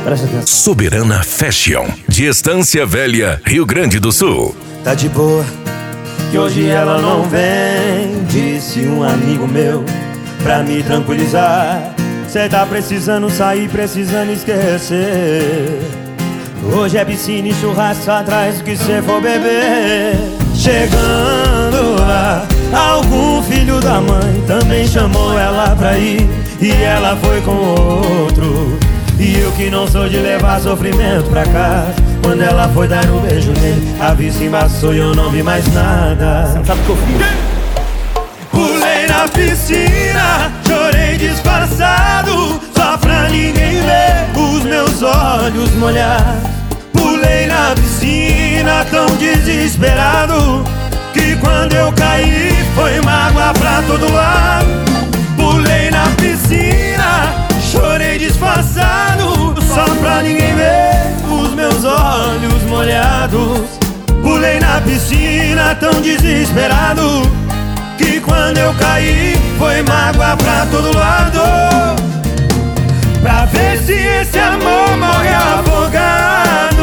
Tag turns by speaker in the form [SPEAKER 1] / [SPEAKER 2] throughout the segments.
[SPEAKER 1] Presta atenção.
[SPEAKER 2] Soberana Fashion, de Estância Velha, Rio Grande do Sul.
[SPEAKER 1] Tá de boa, que hoje ela não vem, disse um amigo meu, pra me tranquilizar. Cê tá precisando sair, precisando esquecer. Hoje é piscina e churrasco atrás do que cê for beber. Chegando lá, algum filho da mãe também chamou ela pra ir, e ela foi com outro. E eu que não sou de levar sofrimento pra casa, quando ela foi dar um beijo nele, a vista embaçou e eu não vi mais nada. Você não sabe o que eu fiz? Pulei na piscina, chorei disfarçado, só pra ninguém ver os meus olhos molhados. Pulei na piscina tão desesperado, que quando eu caí foi mágoa pra todo lado. Pulei na piscina, chorei disfarçado, só pra ninguém ver os meus olhos molhados. Pulei na piscina tão desesperado, que quando eu caí foi mágoa pra todo lado. Pra ver se esse amor morre afogado.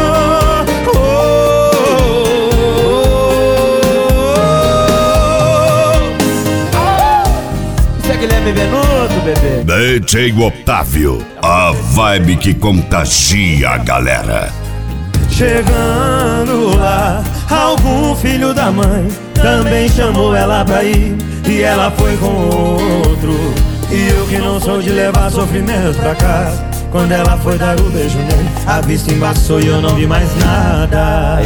[SPEAKER 1] Isso é Guilherme Venuto, bebê.
[SPEAKER 2] DJ Otávio, a vibe que contagia a galera.
[SPEAKER 1] Chegando lá, algum filho da mãe também chamou ela pra ir, e ela foi com outro. E eu que não sou de levar sofrimento pra casa, quando ela foi dar o beijo nele, a vista embaçou e eu não vi mais nada.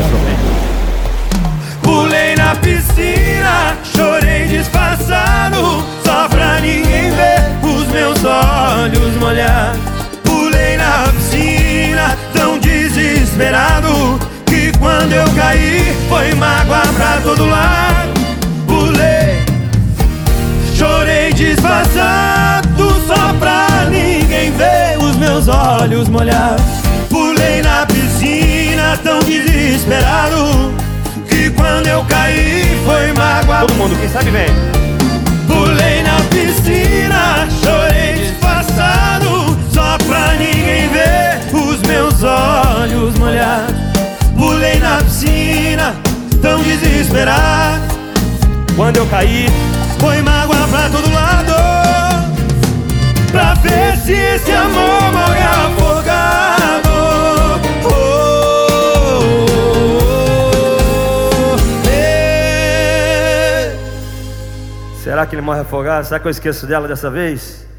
[SPEAKER 1] Pulei na piscina, chorei disfarçado, só pra ninguém ver os meus olhos molhados. Pulei na piscina tão desesperado, que quando eu caí foi mágoa pra todo lado. Pulei, chorei disfarçado, só pra ninguém ver os meus olhos molhados. Pulei na piscina tão desesperado, que quando eu caí foi mágoa.
[SPEAKER 3] Todo mundo, quem sabe vem.
[SPEAKER 1] Pulei na piscina, chorei disfarçado, só pra ninguém ver os meus olhos molhados. Pulei na piscina tão desesperado,
[SPEAKER 3] Quando eu caí,
[SPEAKER 1] foi mágoa pra todo lado. Pra ver se esse amor morre afogado.
[SPEAKER 3] será que ele morre afogado? Será que eu esqueço dela dessa vez?